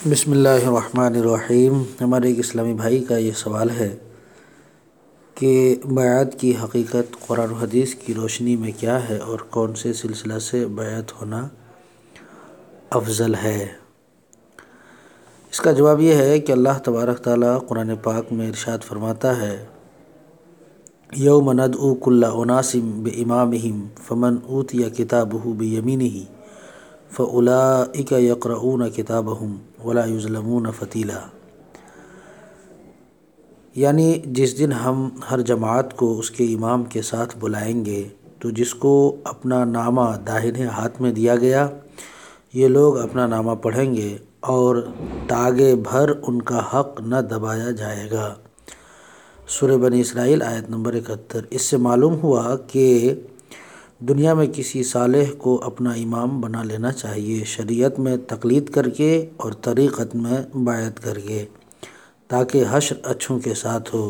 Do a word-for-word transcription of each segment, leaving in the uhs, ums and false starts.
بسم اللہ الرحمن الرحیم۔ ہمارے ایک اسلامی بھائی کا یہ سوال ہے کہ بیعت کی حقیقت قرآن و حدیث کی روشنی میں کیا ہے اور کون سے سلسلہ سے بیعت ہونا افضل ہے۔ اس کا جواب یہ ہے کہ اللہ تبارک تعالیٰ قرآن پاک میں ارشاد فرماتا ہے، یوم ندعو کل اناس بامامہم فمن اوتی کتابہ بیمینہ فاولئک یقرؤون کتابہم ولا یظلمون فتیلا۔ یعنی جس دن ہم ہر جماعت کو اس کے امام کے ساتھ بلائیں گے تو جس کو اپنا نامہ داہنے ہاتھ میں دیا گیا، یہ لوگ اپنا نامہ پڑھیں گے اور تاگے بھر ان کا حق نہ دبایا جائے گا۔ سورہ بنی اسرائیل آیت نمبر اکہتر۔ اس سے معلوم ہوا کہ دنیا میں کسی صالح کو اپنا امام بنا لینا چاہیے، شریعت میں تقلید کر کے اور طریقت میں بیعت کر کے، تاکہ حشر اچھوں کے ساتھ ہو۔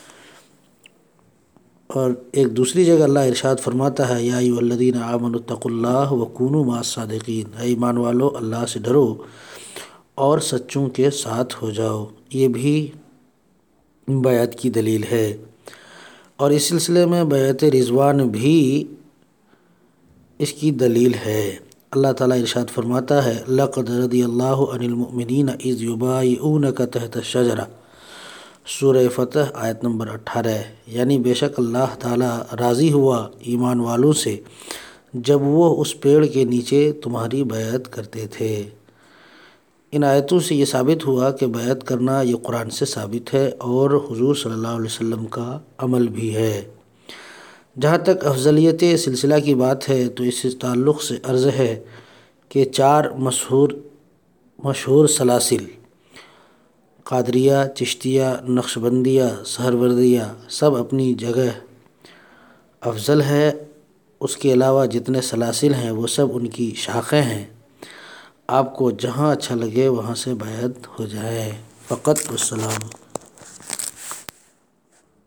اور ایک دوسری جگہ اللہ ارشاد فرماتا ہے، یا ایھا الذین آمنوا اتقوا اللہ وکونوا مع الصادقین، اے ایمان والو اللہ سے ڈرو اور سچوں کے ساتھ ہو جاؤ۔ یہ بھی بیعت کی دلیل ہے۔ اور اس سلسلے میں بیعت رضوان بھی اس کی دلیل ہے۔ اللہ تعالیٰ ارشاد فرماتا ہے، لقد رضی اللہ عن المؤمنین اذ یبایعونک تحت الشجرہ، سورہ فتح آیت نمبر اٹھارہ۔ یعنی بے شک اللہ تعالیٰ راضی ہوا ایمان والوں سے جب وہ اس پیڑ کے نیچے تمہاری بیعت کرتے تھے۔ ان آیتوں سے یہ ثابت ہوا کہ بیعت کرنا یہ قرآن سے ثابت ہے اور حضور صلی اللہ علیہ وسلم کا عمل بھی ہے۔ جہاں تک افضلیت سلسلہ کی بات ہے تو اس تعلق سے عرض ہے کہ چار مشہور مشہور سلاسل قادریہ، چشتیہ، نقشبندیہ، سہروردیہ سب اپنی جگہ افضل ہے۔ اس کے علاوہ جتنے سلاسل ہیں وہ سب ان کی شاخیں ہیں۔ آپ کو جہاں اچھا لگے وہاں سے بیعت ہو جائے۔ فقط والسلام۔